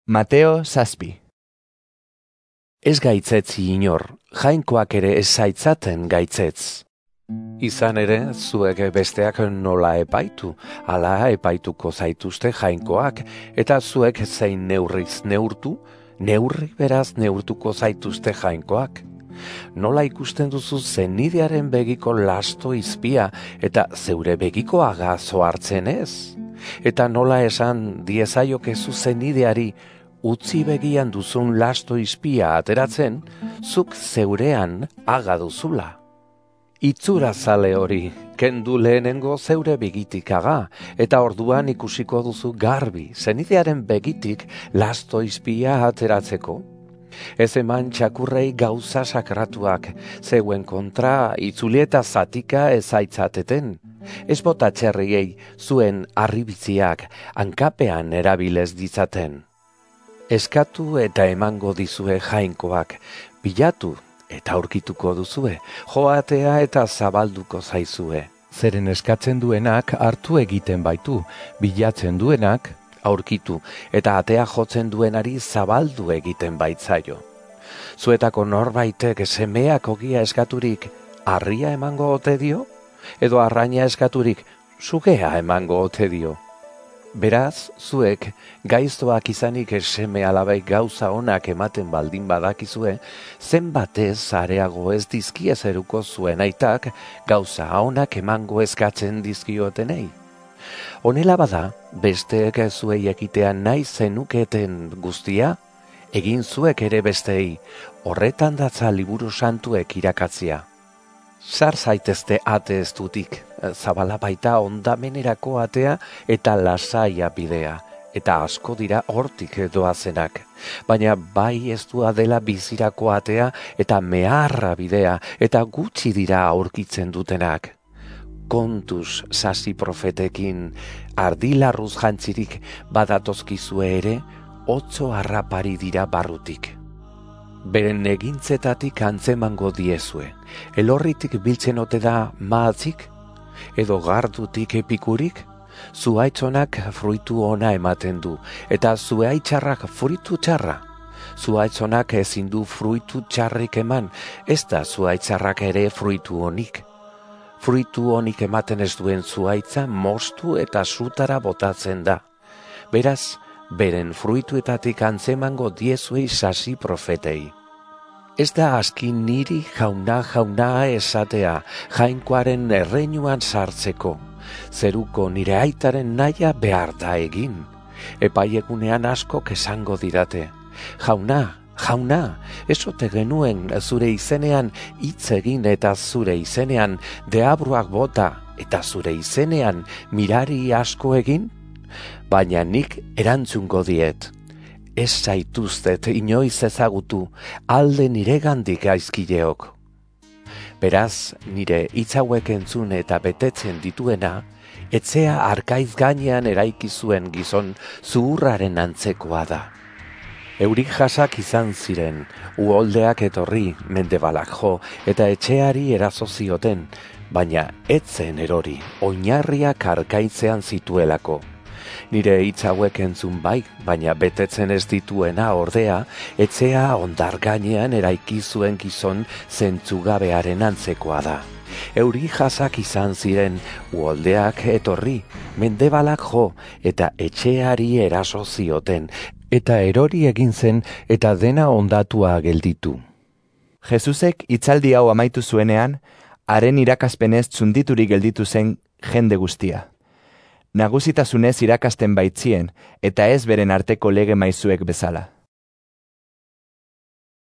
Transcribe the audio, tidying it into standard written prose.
Mateo 7. Ez gaitzetzi inor, jainkoak ere ez zaitzaten gaitzetz. Izan ere, zuek besteak nola epaitu, hala epaituko zaituzte jainkoak, eta zuek zein neurriz neurtu, neurri beraz neurtuko zaituzte jainkoak. Nola ikusten duzu zenidearen begiko lasto izpia, eta zeure begikoaga zoartzen ez? Eta nola esan diezaiokezu zenideari, utzi begian duzun lasto izpia ateratzen, zuk zeurean aga duzula. Itzura zale hori, kendu lehenengo zeure begitik aga, eta orduan ikusiko duzu garbi, zenidearen begitik lasto izpia ateratzeko. Ez eman txakurrei gauza sakratuak, zeuen kontra itzulieta zatika ezaitzateten. Ez bota txerriei zuen arribitziak hankapean erabilez ditzaten. Eskatu eta emango dizue jainkoak, bilatu eta aurkituko duzue, joatea eta zabalduko zaizue. Zeren eskatzen duenak hartu egiten baitu, bilatzen duenak aurkitu eta atea jotzen duenari zabaldu egiten baitzaio. Zuetako norbaitek semeak ogia eskaturik harria emango ote dio? Edo arraina eskaturik sugea emango ote dio? Beraz, zuek gaiztoak izanik seme alabai gauza onak ematen baldin badakizue, zenbatez areago ez dizkie zeruko zuen aitak gauza onak emango eskatzen dizkiotenei. Honela bada, besteek zuei ekitea nahi zenuketen guztia, egin zuek ere bestei, horretan datza liburu santuek irakatzia. Sar zaitezte ate ez dutik, zabala baita ondamenerako atea eta lasaia bidea, eta asko dira hortik doazenak. Baina bai ez dua dela bizirako atea eta meharra bidea, eta gutxi dira aurkitzen dutenak. Kontuz sasi profetekin, ardilarruz jantzirik badatozkizue ere, otso harrapari dira barrutik. Beren egintzetatik antzemango diezue, elorritik biltzen ote da maatzik, edo gardutik epikurik, zuaitzonak fruitu ona ematen du, eta zuaitzarrak fruitu txarra. Zuaitzonak ezin du fruitu txarrik eman, ez da zuaitzarrak ere fruitu honik. Fruitu honik ematen ez duen zuaitza mostu eta sutara botatzen da. Beraz, beren fruituetatik antzemango diezuei sasi profetei. Ez da aski niri jauna esatea, jainkoaren erreinuan sartzeko. Zeruko nire aitaren nahia behar da egin. Epaiegunean askok esango didate. Jauna, esote genuen zure izenean hitz egin eta zure izenean deabruak bota eta zure izenean mirari asko egin? Baina nik erantzungo diet. Ez zaituztet inoiz ezagutu, alde niregandik gaizkileok. Beraz, nire hitz hauek entzun eta betetzen dituena, etzea arkaiz gainean eraiki zuen gizon zuhurraren antzekoa da. Eurik jasak izan ziren, uholdeak etorri, mendebalak jo, eta etxeari eraso zioten, baina etzen erori, oinarriak arkaitzean zituelako. Nire hitz hauek entzun bai, baina betetzen ez dituena ordea, etzea ondar gainean eraiki zuen gizon zentzugabearen antzekoa da. Euri jasak izan ziren, uholdeak etorri, mendebalak jo, eta etxeari eraso zioten, eta erori egin zen eta dena ondatua gelditu. Jesusek hitzaldi hau amaitu zuenean, haren irakaspenez txunditurik gelditu zen jende guztia. Nagusitasunez irakasten baitzien, eta ez beren arteko lege maizuek bezala.